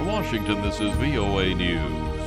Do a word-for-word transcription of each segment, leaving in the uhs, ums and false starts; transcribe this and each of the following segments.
In Washington, this is V O A News.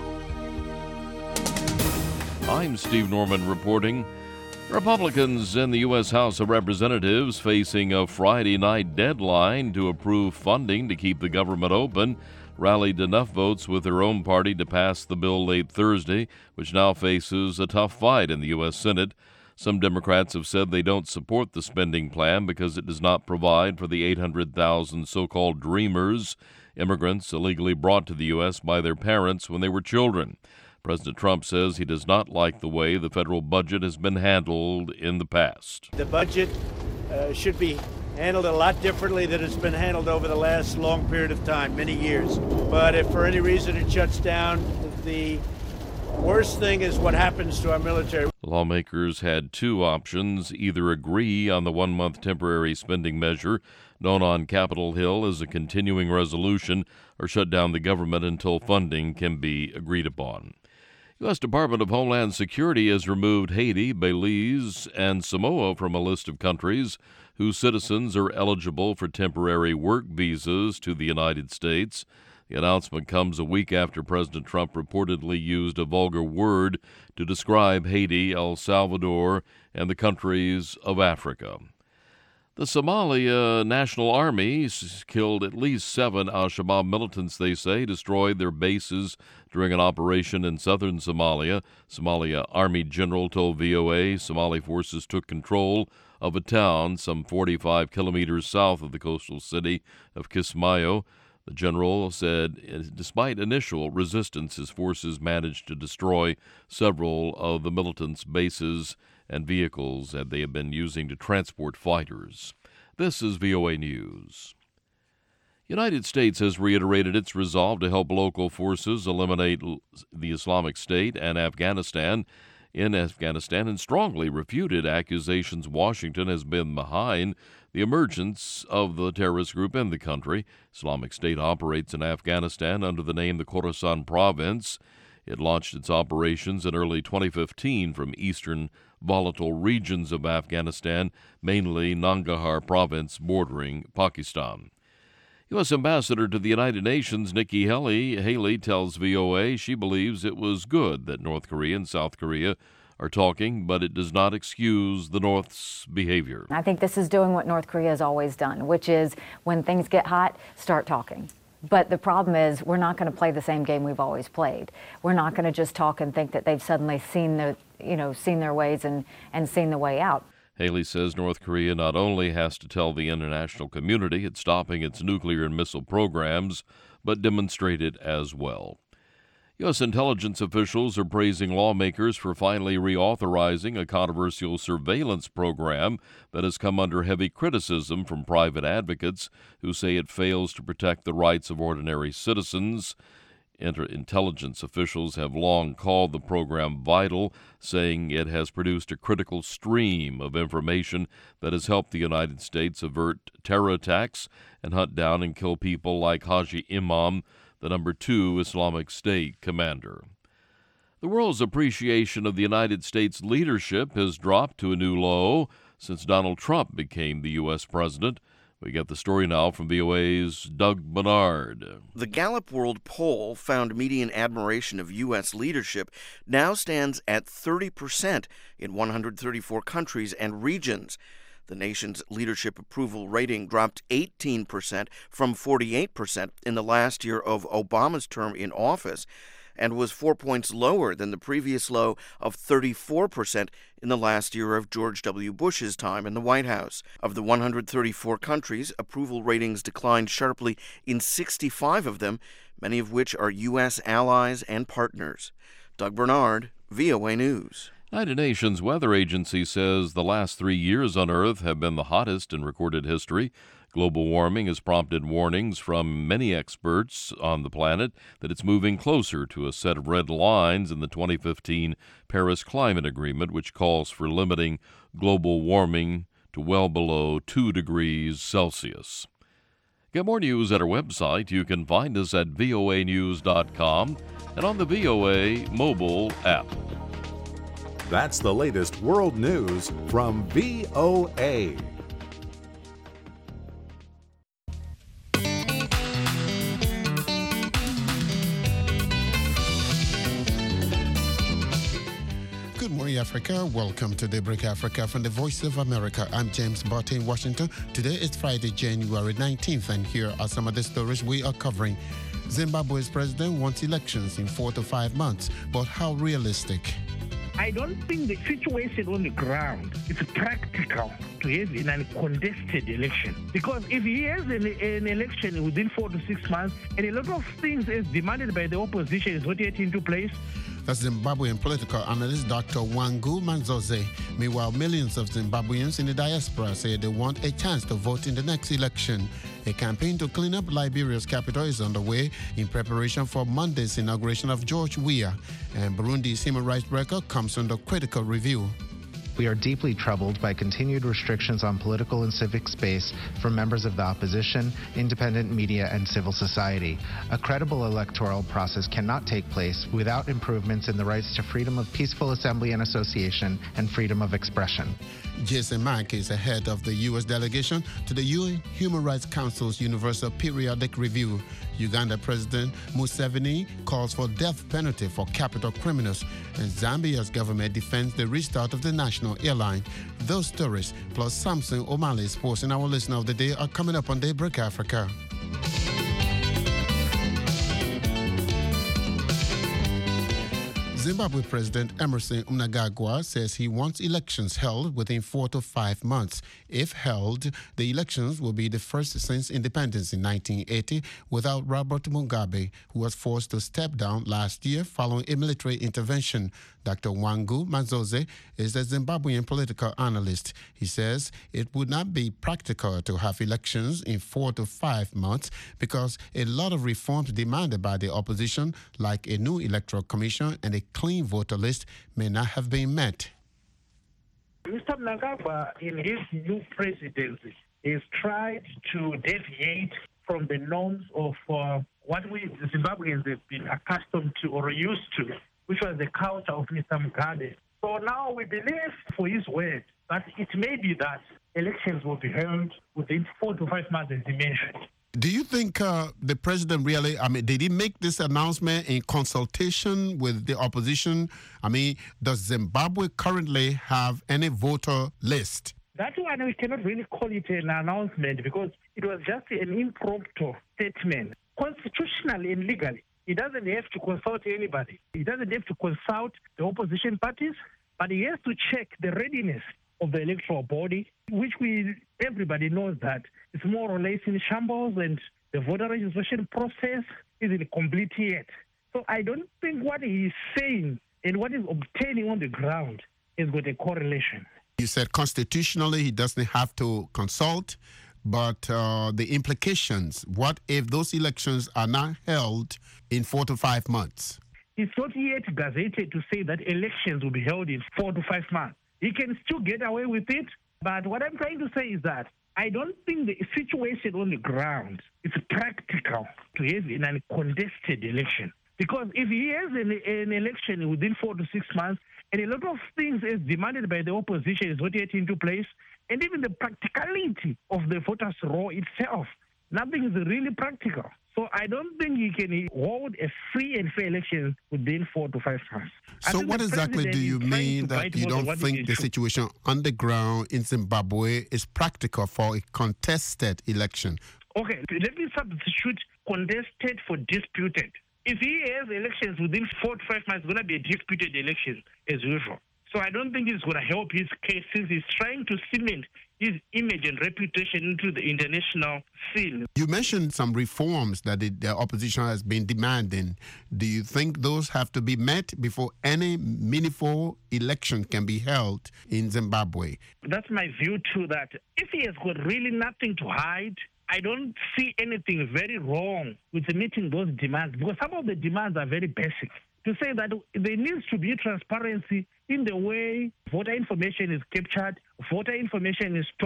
I'm Steve Norman reporting. Republicans in the U S House of Representatives facing a Friday night deadline to approve funding to keep the government open rallied enough votes with their own party to pass the bill late Thursday, which now faces a tough fight in the U S Senate. Some Democrats have said they don't support the spending plan because it does not provide for the eight hundred thousand so-called dreamers, immigrants illegally brought to the U S by their parents when they were children. President Trump says he does not like the way the federal budget has been handled in the past. The budget uh, should be handled a lot differently than it's been handled over the last long period of time, many years. But if for any reason it shuts down, the worst thing is what happens to our military. Lawmakers had two options: either agree on the one-month temporary spending measure known on Capitol Hill as a continuing resolution, or shut down the government until funding can be agreed upon. U S Department of Homeland Security has removed Haiti, Belize, and Samoa from a list of countries whose citizens are eligible for temporary work visas to the United States. The announcement comes a week after President Trump reportedly used a vulgar word to describe Haiti, El Salvador, and the countries of Africa. The Somalia National Army killed at least seven al-Shabaab militants, they say, destroyed their bases during an operation in southern Somalia. Somalia Army General told V O A Somali forces took control of a town some forty-five kilometers south of the coastal city of Kismayo. The general said despite initial resistance, his forces managed to destroy several of the militants' bases and vehicles that they have been using to transport fighters. This is V O A News. United States has reiterated its resolve to help local forces eliminate the Islamic State and Afghanistan in Afghanistan and strongly refuted accusations Washington has been behind the emergence of the terrorist group in the country. Islamic State operates in Afghanistan under the name the Khorasan Province. It launched its operations in early twenty fifteen from eastern volatile regions of Afghanistan, mainly Nangarhar Province bordering Pakistan. U S Ambassador to the United Nations Nikki Haley, Haley tells V O A she believes it was good that North Korea and South Korea are talking, but it does not excuse the North's behavior. I think this is doing what North Korea has always done, which is when things get hot, start talking. But the problem is we're not going to play the same game we've always played. We're not going to just talk and think that they've suddenly seen the, you know, seen their ways and, and seen the way out. Haley says North Korea not only has to tell the international community it's stopping its nuclear and missile programs, but demonstrate it as well. U S intelligence officials are praising lawmakers for finally reauthorizing a controversial surveillance program that has come under heavy criticism from private advocates who say it fails to protect the rights of ordinary citizens. Intelligence officials have long called the program vital, saying it has produced a critical stream of information that has helped the United States avert terror attacks and hunt down and kill people like Haji Imam, the number two Islamic State commander. The world's appreciation of the United States leadership has dropped to a new low since Donald Trump became the U S president. We get the story now from V O A's Doug Bernard. The Gallup World Poll found median admiration of U S leadership now stands at thirty percent in one hundred thirty-four countries and regions. The nation's leadership approval rating dropped eighteen percent from forty-eight percent in the last year of Obama's term in office, and was four points lower than the previous low of thirty-four percent in the last year of George W. Bush's time in the White House. Of the one hundred thirty-four countries, approval ratings declined sharply in sixty-five of them, many of which are U S allies and partners. Doug Bernard, V O A News. United Nations Weather Agency says the last three years on Earth have been the hottest in recorded history. Global warming has prompted warnings from many experts on the planet that it's moving closer to a set of red lines in the twenty fifteen Paris Climate Agreement, which calls for limiting global warming to well below two degrees Celsius. Get more news at our website. You can find us at V O A news dot com and on the V O A mobile app. That's the latest world news from V O A. Africa. Welcome to Daybreak Africa from the Voice of America. I'm James Barton in Washington. Today is Friday, January nineteenth, and here are some of the stories we are covering. Zimbabwe's president wants elections in four to five months, but how realistic? I don't think the situation on the ground is practical to have an uncontested election. Because if he has an, an election within four to six months, and a lot of things as demanded by the opposition is not yet into place. That's Zimbabwean political analyst Doctor Wangu Manzoze. Meanwhile, millions of Zimbabweans in the diaspora say they want a chance to vote in the next election. A campaign to clean up Liberia's capital is underway in preparation for Monday's inauguration of George Weah. And Burundi's human rights record comes under critical review. We are deeply troubled by continued restrictions on political and civic space from members of the opposition, independent media, and civil society. A credible electoral process cannot take place without improvements in the rights to freedom of peaceful assembly and association and freedom of expression. Jason Mack is the head of the U S delegation to the U N Human Rights Council's Universal Periodic Review. Uganda President Museveni calls for death penalty for capital criminals, and Zambia's government defends the restart of the national airline. Those stories, plus Samson O'Malley's sports in our listener of the day, are coming up on Daybreak Africa. Zimbabwe President Emmerson Mnangagwa says he wants elections held within four to five months. If held, the elections will be the first since independence in nineteen eighty without Robert Mugabe, who was forced to step down last year following a military intervention. Doctor Wangu Manzoze is a Zimbabwean political analyst. He says it would not be practical to have elections in four to five months because a lot of reforms demanded by the opposition, like a new electoral commission and a clean voter list, may not have been met. Mister Mnangagwa, in his new presidency, has tried to deviate from the norms of uh, what we Zimbabweans have been accustomed to or used to, which was the culture of Mister Mugabe. So now we believe, for his word, that it may be that elections will be held within four to five months, as he mentioned. Do you think uh, the president really, I mean, did he make this announcement in consultation with the opposition? I mean, does Zimbabwe currently have any voter list? That one, we cannot really call it an announcement because it was just an impromptu statement. Constitutionally and legally, he doesn't have to consult anybody. He doesn't have to consult the opposition parties, but he has to check the readiness of the electoral body, which we everybody knows that it's more or less in shambles and the voter registration process isn't complete yet. So I don't think what he is saying and what is obtaining on the ground has got a correlation. You said constitutionally he doesn't have to consult, but uh, the implications, what if those elections are not held in four to five months? It's not yet gazetted to say that elections will be held in four to five months. He can still get away with it, but what I'm trying to say is that I don't think the situation on the ground is practical to have an uncontested election. Because if he has an, an election within four to six months, and a lot of things as demanded by the opposition is not yet into place, and even the practicality of the voters' roll itself, nothing is really practical. So I don't think he can hold a free and fair election within four to five months. So what exactly do you mean that you don't think the situation on the ground in Zimbabwe is practical for a contested election? Okay, let me substitute contested for disputed. If he has elections within four to five months, it's going to be a disputed election as usual. So I don't think it's going to help his case since he's trying to cement his image and reputation into the international scene. You mentioned some reforms that the, the opposition has been demanding. Do you think those have to be met before any meaningful election can be held in Zimbabwe? That's my view too, that if he has got really nothing to hide, I don't see anything very wrong with meeting those demands, because some of the demands are very basic. To say that there needs to be transparency in the way voter information is captured, voter information is stored,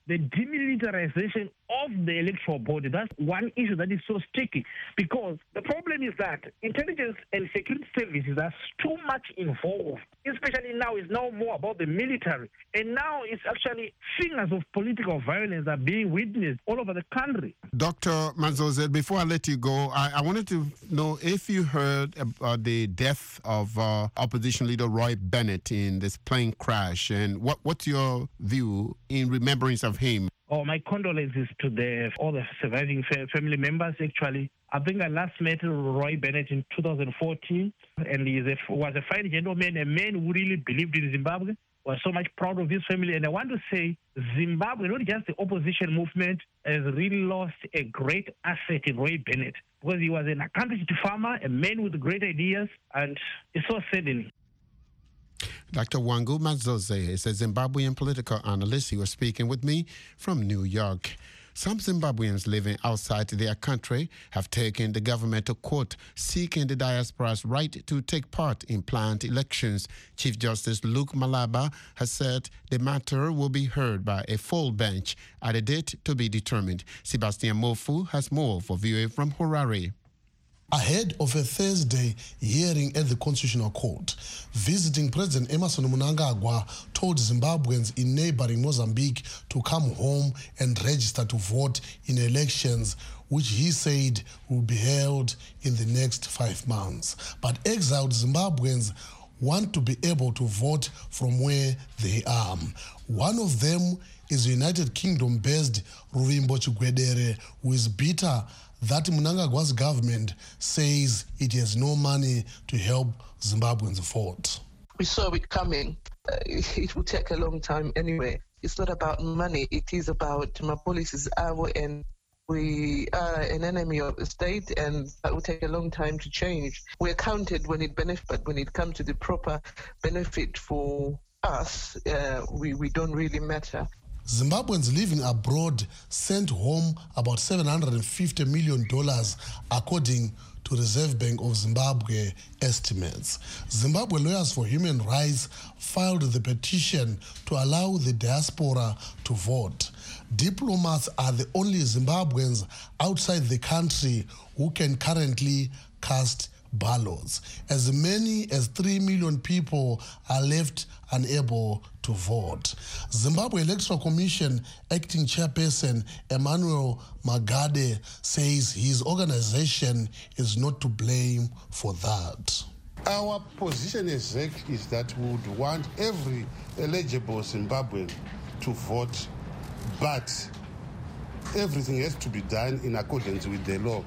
the demilitarization of the electoral body. That's one issue that is so sticky, because the problem is that intelligence and security services are too much involved, especially now it's now more about the military. And now it's actually fingers of political violence are being witnessed all over the country. Doctor Mazoze, before I let you go, I, I wanted to know if you heard about the death of uh, opposition leader Roy Bennett in this plane crash, and what, what's your view in remembrance of him? Oh, my condolences to the all the surviving fa- family members, actually. I think I last met Roy Bennett in two thousand fourteen, and he a, was a fine gentleman, a man who really believed in Zimbabwe, was so much proud of his family. And I want to say Zimbabwe, not just the opposition movement, has really lost a great asset in Roy Bennett, because he was an accomplished farmer, a man with great ideas, and it's so saddening. Doctor Wangu Mazoze is a Zimbabwean political analyst. He was speaking with me from New York. Some Zimbabweans living outside their country have taken the government to court seeking the diaspora's right to take part in planned elections. Chief Justice Luke Malaba has said the matter will be heard by a full bench at a date to be determined. Sebastian Mofu has more for V O A from Harare. Ahead of a Thursday hearing at the Constitutional Court, visiting President Emmerson Mnangagwa told Zimbabweans in neighboring Mozambique to come home and register to vote in elections, which he said will be held in the next five months. But exiled Zimbabweans want to be able to vote from where they are. One of them is United Kingdom-based Ruvimbo Chigwedere, who is bitter that Mnangagwa's government says it has no money to help Zimbabweans vote. We saw it coming. Uh, it will take a long time anyway. It's not about money. It is about my policies our end. We are an enemy of the state, and that will take a long time to change. We're counted when it benefits, but when it comes to the proper benefit for us, uh, we, we don't really matter. Zimbabweans living abroad sent home about seven hundred fifty million dollars, according to Reserve Bank of Zimbabwe estimates. Zimbabwe Lawyers for Human Rights filed the petition to allow the diaspora to vote. Diplomats are the only Zimbabweans outside the country who can currently cast ballots. As many as three million people are left unable to vote. Zimbabwe Electoral Commission acting chairperson Emmanuel Magade says his organization is not to blame for that. Our position as Z E C is that we would want every eligible Zimbabwean to vote, but everything has to be done in accordance with the law.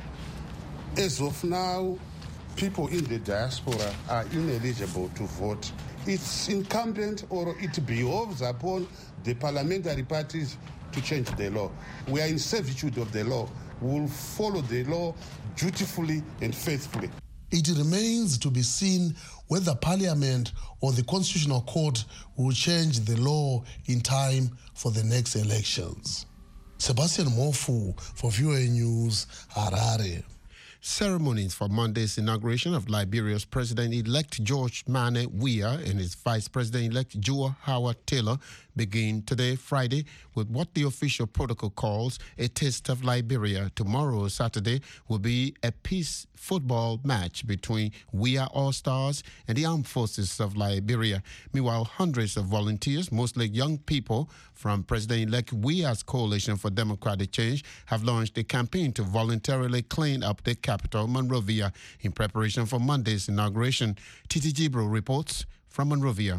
As of now, people in the diaspora are ineligible to vote. It's incumbent, or it behoves upon the parliamentary parties to change the law. We are in servitude of the law. We will follow the law dutifully and faithfully. It remains to be seen whether Parliament or the Constitutional Court will change the law in time for the next elections. Sebastian Mofu for V O A News, Harare. Ceremonies for Monday's inauguration of Liberia's President-elect George Manneh Weah and his Vice President-elect Joe Howard Taylor begin today, Friday, with what the official protocol calls a Taste of Liberia. Tomorrow, Saturday, will be a peace football match between Weah All-Stars and the Armed Forces of Liberia. Meanwhile, hundreds of volunteers, mostly young people from President-elect Weah's Coalition for Democratic Change, have launched a campaign to voluntarily clean up the capital, Monrovia, in preparation for Monday's inauguration. Titi Gibro reports from Monrovia.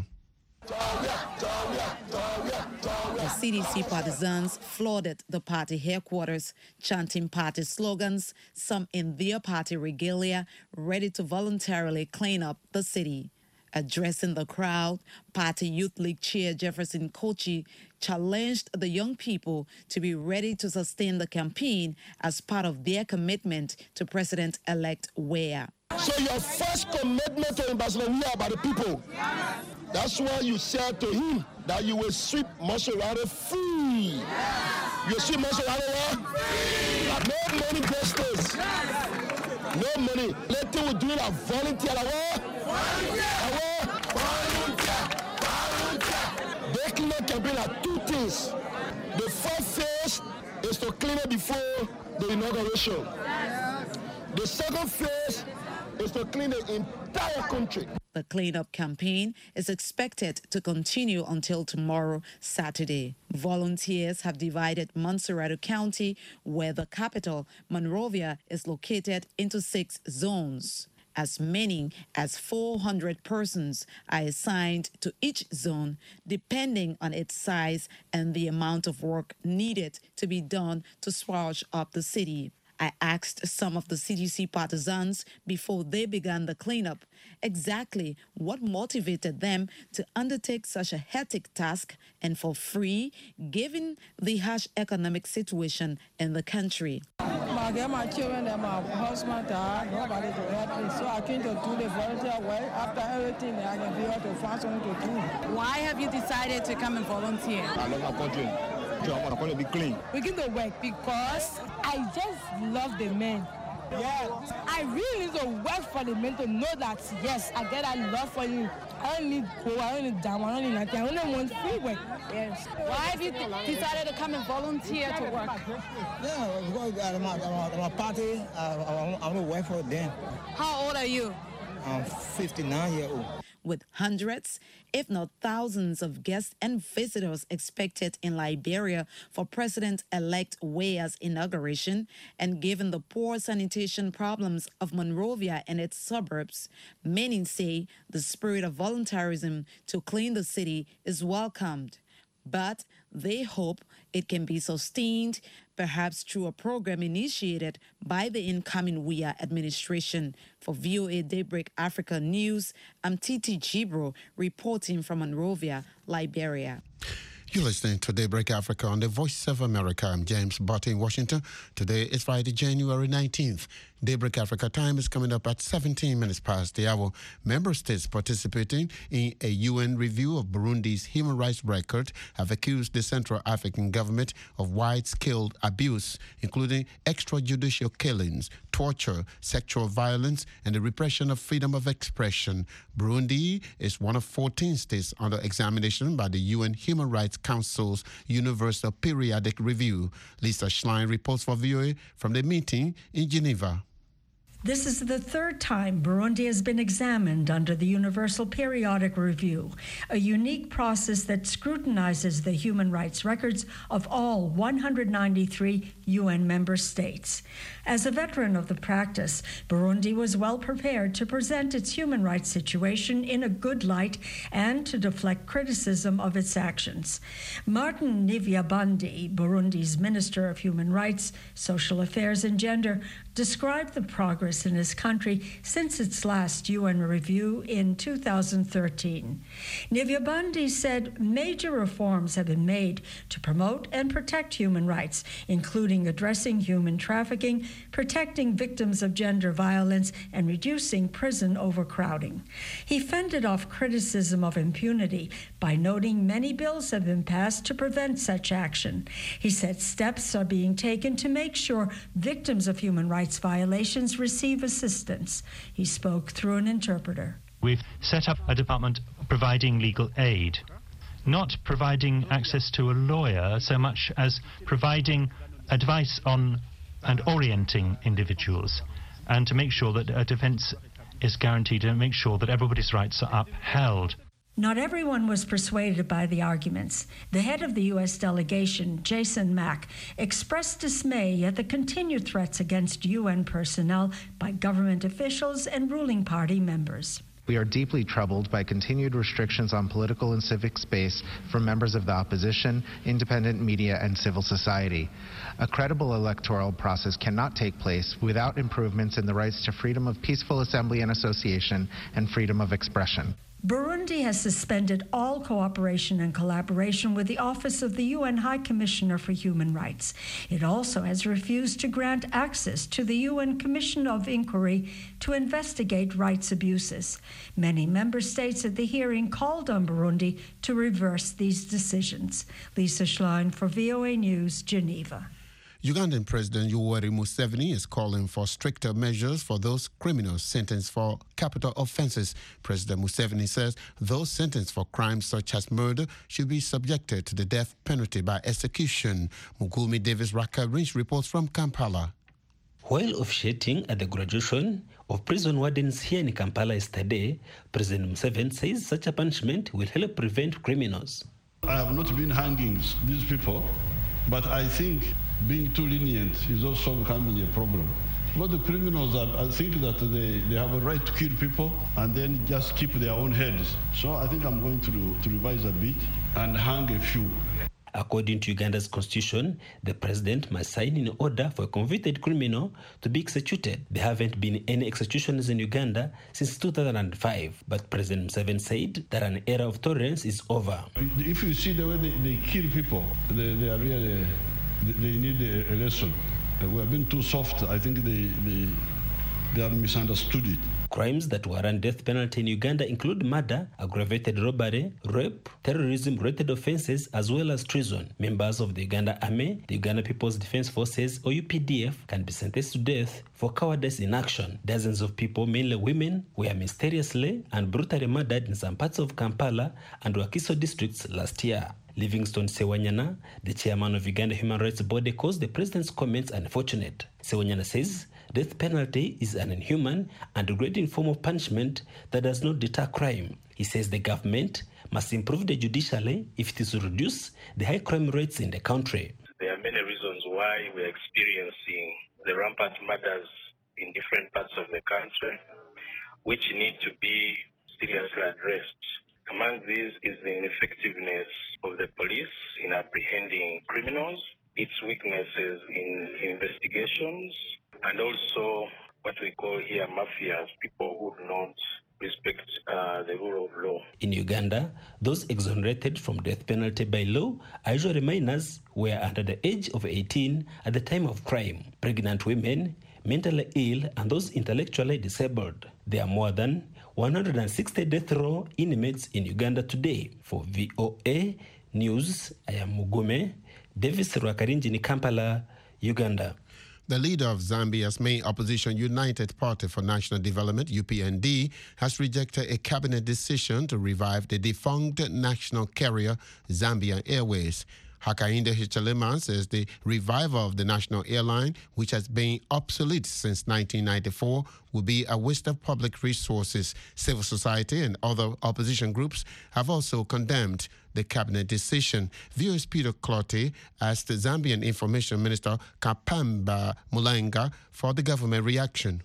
The C D C partisans flooded the party headquarters, chanting party slogans, some in their party regalia, ready to voluntarily clean up the city. Addressing the crowd, Party Youth League Chair Jefferson Kochi challenged the young people to be ready to sustain the campaign as part of their commitment to President-elect Weah. So your first commitment to Ambassador Weah by the people, that's why you said to him that you will sweep Monserrate free. You sweep Monserrate free. No money justice. No money. Let them will do it a volunteer. Volunteer. Volunteer. Volunteer. They cannot campaign are two things. The first phase is to clean it before the inauguration. The second phase is to clean the entire country. The cleanup campaign is expected to continue until tomorrow, Saturday. Volunteers have divided Montserrado County, where the capital, Monrovia, is located, into six zones. As many as four hundred persons are assigned to each zone, depending on its size and the amount of work needed to be done to spruce up the city. I asked some of the C D C partisans before they began the cleanup exactly what motivated them to undertake such a hectic task and for free, given the harsh economic situation in the country. I get my children and my husband died, nobody to help me, so I came to do the volunteer work. After everything, I can be able to find something to do. Why have you decided to come and volunteer? I love my country. I want to be clean. We get to work because I just love the men. Yeah, I really need to work for the men to know that, yes, I get that love for you. I don't need go, I don't need down, I don't need nothing. I only want free work. Yes. Why have you th- decided to come and volunteer to work? Yeah, because I'm a, I'm a party. I, I, I want to work for them. How old are you? I'm fifty-nine years old. With hundreds, if not thousands, of guests and visitors expected in Liberia for President-elect Weah's inauguration, and given the poor sanitation problems of Monrovia and its suburbs, many say the spirit of volunteerism to clean the city is welcomed. But they hope it can be sustained, perhaps through a program initiated by the incoming Weah administration. For V O A Daybreak Africa News, I'm Titi Gibro, reporting from Monrovia, Liberia. You're listening to Daybreak Africa on the Voice of America. I'm James Butt in Washington. Today is Friday, January nineteenth. Daybreak Africa time is coming up at seventeen minutes past the hour. Member states participating in a U N review of Burundi's human rights record have accused the Central African government of wide-scale abuse, including extrajudicial killings, torture, sexual violence, and the repression of freedom of expression. Burundi is one of fourteen states under examination by the U N Human Rights Council's Universal Periodic Review. Lisa Schlein reports for V O A from the meeting in Geneva. This is the third time Burundi has been examined under the Universal Periodic Review, a unique process that scrutinizes the human rights records of all one hundred ninety-three U N member states. As a veteran of the practice, Burundi was well prepared to present its human rights situation in a good light and to deflect criticism of its actions. Martin Nivyabandi, Burundi's Minister of Human Rights, Social Affairs and Gender, described the progress in his country since its last U N review in two thousand thirteen. Nivyabandi said major reforms have been made to promote and protect human rights, including addressing human trafficking, protecting victims of gender violence, and reducing prison overcrowding. He fended off criticism of impunity by noting many bills have been passed to prevent such action. He said steps are being taken to make sure victims of human rights violations receive assistance. He spoke through an interpreter. We've set up a department providing legal aid, not providing access to a lawyer so much as providing advice on and orienting individuals, and to make sure that a defense is guaranteed and make sure that everybody's rights are upheld. Not everyone was persuaded by the arguments. The head of the U S delegation, Jason Mack, expressed dismay at the continued threats against U N personnel by government officials and ruling party members. We are deeply troubled by continued restrictions on political and civic space from members of the opposition, independent media, and civil society. A credible electoral process cannot take place without improvements in the rights to freedom of peaceful assembly and association and freedom of expression. Burundi has suspended all cooperation and collaboration with the Office of the U N High Commissioner for Human Rights. It also has refused to grant access to the U N Commission of Inquiry to investigate rights abuses. Many member states at the hearing called on Burundi to reverse these decisions. Lisa Schlein for V O A News, Geneva. Ugandan President Yoweri Museveni is calling for stricter measures for those criminals sentenced for capital offences. President Museveni says those sentenced for crimes such as murder should be subjected to the death penalty by execution. Mugulmi Davis Rakarinch reports from Kampala. While officiating at the graduation of prison wardens here in Kampala yesterday, President Museveni says such a punishment will help prevent criminals. I have not been hanging these people, but I think being too lenient is also becoming a problem. But the criminals, are, I think that they, they have a right to kill people and then just keep their own heads. So I think I'm going to, to revise a bit and hang a few. According to Uganda's constitution, the president must sign an order for a convicted criminal to be executed. There haven't been any executions in Uganda since two thousand five, but President Museveni said that an era of tolerance is over. If you see the way they, they kill people, they, they are really, they need a, a lesson. We have been too soft. I think they, they, they have misunderstood it. Crimes that warrant death penalty in Uganda include murder, aggravated robbery, rape, terrorism-related offences, as well as treason. Members of the Uganda Army, the Uganda People's Defence Forces, or U P D F, can be sentenced to death for cowardice in action. Dozens of people, mainly women, were mysteriously and brutally murdered in some parts of Kampala and Wakiso districts last year. Livingstone Sewanyana, the chairman of Uganda Human Rights Body, calls the president's comments unfortunate. Sewanyana says death penalty is an inhuman and degrading form of punishment that does not deter crime. He says the government must improve the judiciary if it is to reduce the high crime rates in the country. There are many reasons why we're experiencing the rampant murders in different parts of the country, which need to be seriously addressed. Among these is the ineffectiveness of the police in apprehending criminals, its weaknesses in investigations, and also what we call here mafias, people who do not respect uh, the rule of law. In Uganda, those exonerated from death penalty by law are usually minors who were under the age of eighteen at the time of crime, pregnant women, mentally ill, and those intellectually disabled. There are more than one hundred sixty death row inmates in Uganda today. For V O A News, I am Mugume Davis Rwakarinji in Kampala, Uganda. The leader of Zambia's main opposition United Party for National Development, U P N D, has rejected a cabinet decision to revive the defunct national carrier Zambia Airways. Hakainde Hichilema says the revival of the national airline, which has been obsolete since nineteen ninety-four, will be a waste of public resources. Civil society and other opposition groups have also condemned the cabinet decision. V O A's Peter Clottey asked the Zambian Information Minister Kapamba Mulenga for the government reaction.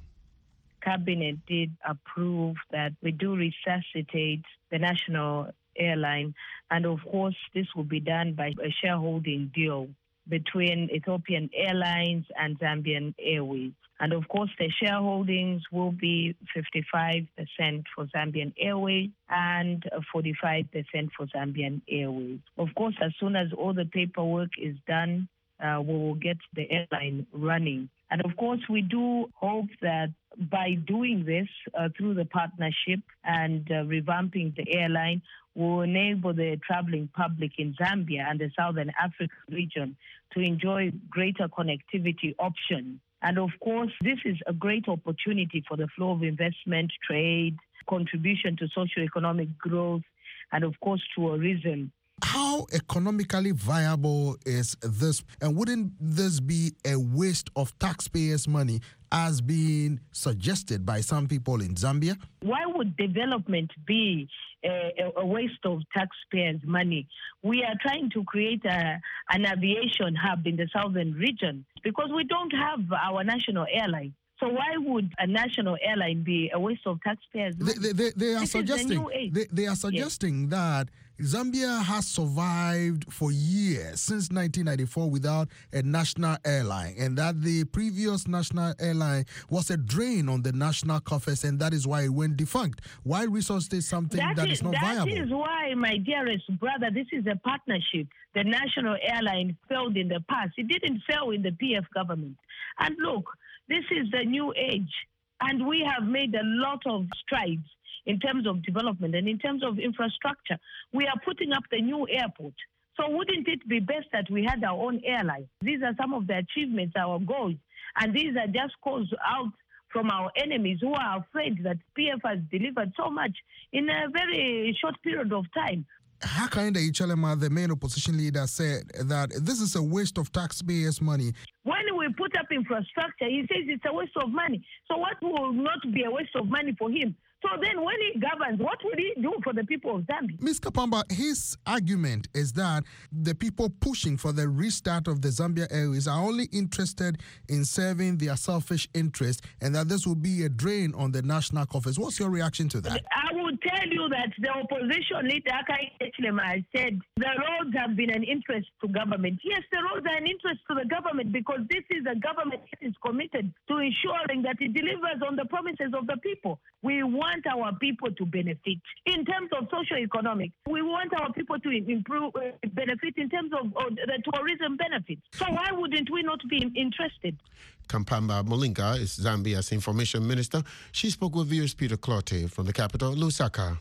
Cabinet did approve that we do resuscitate the national airline, and of course this will be done by a shareholding deal between Ethiopian Airlines and Zambian Airways. And of course the shareholdings will be fifty-five percent for Zambian Airways and forty-five percent for Zambian Airways. Of course, as soon as all the paperwork is done, uh, we will get the airline running. And of course, we do hope that by doing this uh, through the partnership and uh, revamping the airline, will enable the traveling public in Zambia and the Southern African region to enjoy greater connectivity options. And of course, this is a great opportunity for the flow of investment, trade, contribution to socio-economic growth, and of course, tourism. How economically viable is this? And wouldn't this be a waste of taxpayers' money as being suggested by some people in Zambia? Why would development be a, a waste of taxpayers' money? We are trying to create a, an aviation hub in the southern region because we don't have our national airline. So why would a national airline be a waste of taxpayers' money? They, they, they are this suggesting they, they are suggesting yes. that Zambia has survived for years, since nineteen ninety-four, without a national airline, and that the previous national airline was a drain on the national coffers, and that is why it went defunct. Why resuscitate something that, that is, is not that viable? That is why, my dearest brother, this is a partnership. The national airline failed in the past. It didn't fail in the P F government. And look, this is the new age, and we have made a lot of strides in terms of development and in terms of infrastructure. We are putting up the new airport. So wouldn't it be best that we had our own airline? These are some of the achievements, our goals, and these are just calls out from our enemies who are afraid that P F has delivered so much in a very short period of time. Hakainde Hichilema, the main opposition leader, said that this is a waste of taxpayers' money. When we put up infrastructure, he says it's a waste of money. So what will not be a waste of money for him? So then when he governs, what will he do for the people of Zambia? Miz Kapamba, his argument is that the people pushing for the restart of the Zambia Airways are only interested in serving their selfish interest and that this will be a drain on the national coffers. What's your reaction to that? I will tell you that the opposition leader, Hakainde Hichilema, has said the roads have been an interest to government. Yes, the roads are an interest to the government because this is a government that is committed to ensuring that it delivers on the promises of the people. We want our people to benefit in terms of socio-economic. We want our people to improve, uh, benefit in terms of uh, the tourism benefits. So why wouldn't we not be interested? Kampamba Mulinga is Zambia's information minister. She spoke with viewers Peter Clotte from the capital, Lusaka.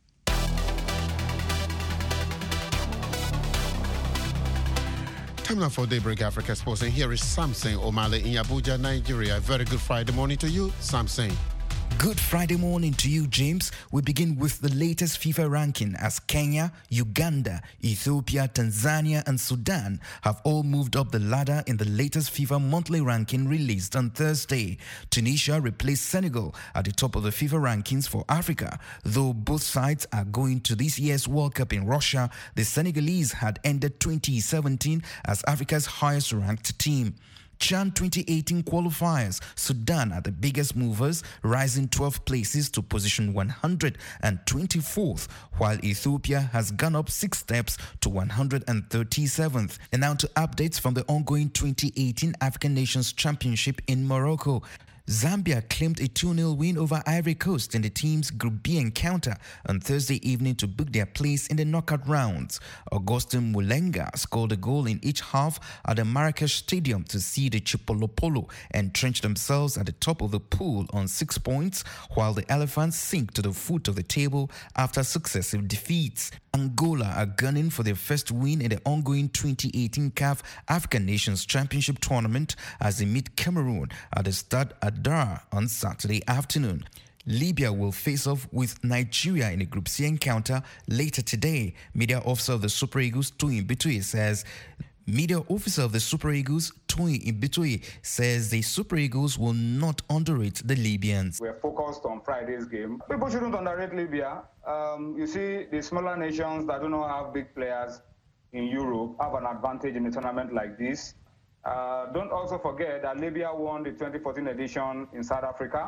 Time now for Daybreak Africa Sports, and here is Samson Omale in Abuja, Nigeria. Very good Friday morning to you, Samson. Good Friday morning to you, James. We begin with the latest FIFA ranking as Kenya, Uganda, Ethiopia, Tanzania, and Sudan have all moved up the ladder in the latest FIFA monthly ranking released on Thursday. Tunisia replaced Senegal at the top of the FIFA rankings for Africa. Though both sides are going to this year's World Cup in Russia, the Senegalese had ended twenty seventeen as Africa's highest ranked team. CHAN twenty eighteen qualifiers, Sudan are the biggest movers, rising twelve places to position one hundred twenty-fourth, while Ethiopia has gone up six steps to one hundred thirty-seventh. And now to updates from the ongoing twenty eighteen African Nations Championship in Morocco. Zambia claimed a two nil win over Ivory Coast in the team's Group B encounter on Thursday evening to book their place in the knockout rounds. Augustin Mulenga scored a goal in each half at the Marrakesh Stadium to see the Chipolopolo entrench themselves at the top of the pool on six points, while the Elephants sink to the foot of the table after successive defeats. Angola are gunning for their first win in the ongoing twenty eighteen C A F African Nations Championship tournament as they meet Cameroon at the Stade Adar on Saturday afternoon. Libya will face off with Nigeria in a Group C encounter later today. Media officer of the Super Eagles, Toyin Bitoye, says Media officer of the Super Eagles, Toyin Bitoye, says the Super Eagles will not underrate the Libyans. We're focused on Friday's game. People shouldn't underrate Libya. Um, you see, the smaller nations that do not have big players in Europe have an advantage in a tournament like this. Uh, don't also forget that Libya won the twenty fourteen edition in South Africa.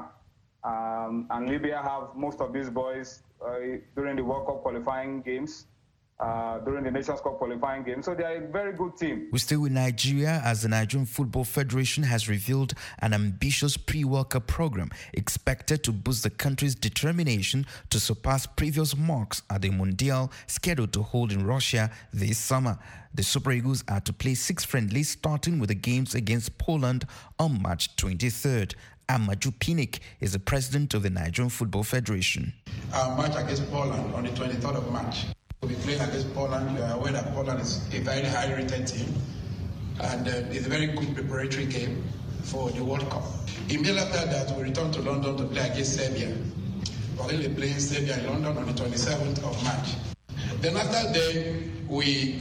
Um, and Libya have most of these boys uh, during the World Cup qualifying games. Uh, during the Nations Cup qualifying game. So they are a very good team. We stay with Nigeria as the Nigerian Football Federation has revealed an ambitious pre-World Cup program expected to boost the country's determination to surpass previous marks at the Mundial scheduled to hold in Russia this summer. The Super Eagles are to play six friendlies, starting with the games against Poland on March twenty-third. Amaju Pinnick is the president of the Nigerian Football Federation. Our match against Poland on the twenty-third of March. We'll be playing against Poland. You are aware that Poland is a very highly rated team, and uh, it's a very good preparatory game for the World Cup. Immediately after that, we return to London to play against Serbia. We're going to be playing Serbia in London on the twenty-seventh of March. Then after that, we,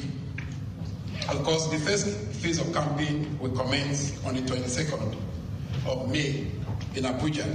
of course, the first phase of campaign will commence on the twenty-second of May in Abuja,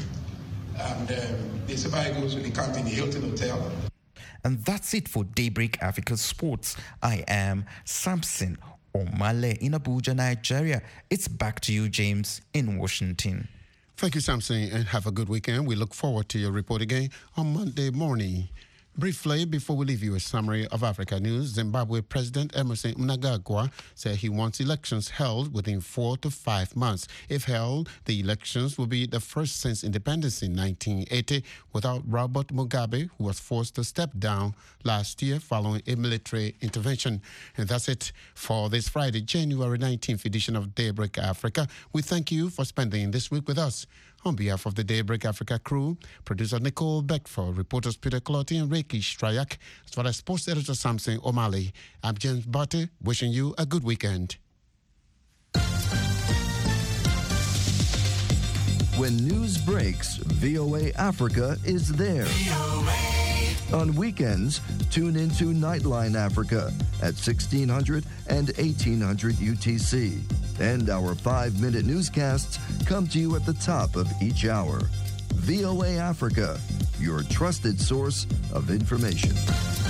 and um, the Super Eagles will be camped in the Hilton Hotel. And that's it for Daybreak Africa Sports. I am Samson Omale in Abuja, Nigeria. It's back to you, James, in Washington. Thank you, Samson, and have a good weekend. We look forward to your report again on Monday morning. Briefly, before we leave you a summary of Africa news, Zimbabwe President Emmerson Mnangagwa said he wants elections held within four to five months. If held, the elections will be the first since independence in nineteen eighty without Robert Mugabe, who was forced to step down last year following a military intervention. And that's it for this Friday, January nineteenth edition of Daybreak Africa. We thank you for spending this week with us. On behalf of the Daybreak Africa crew, producer Nicole Beckford, reporters Peter Clotty and Reiki Strayak, as well as sports editor Samson O'Malley, I'm James Barty, wishing you a good weekend. When news breaks, V O A Africa is there. On weekends, tune into Nightline Africa at sixteen hundred and eighteen hundred U T C. And our five-minute newscasts come to you at the top of each hour. V O A Africa, your trusted source of information.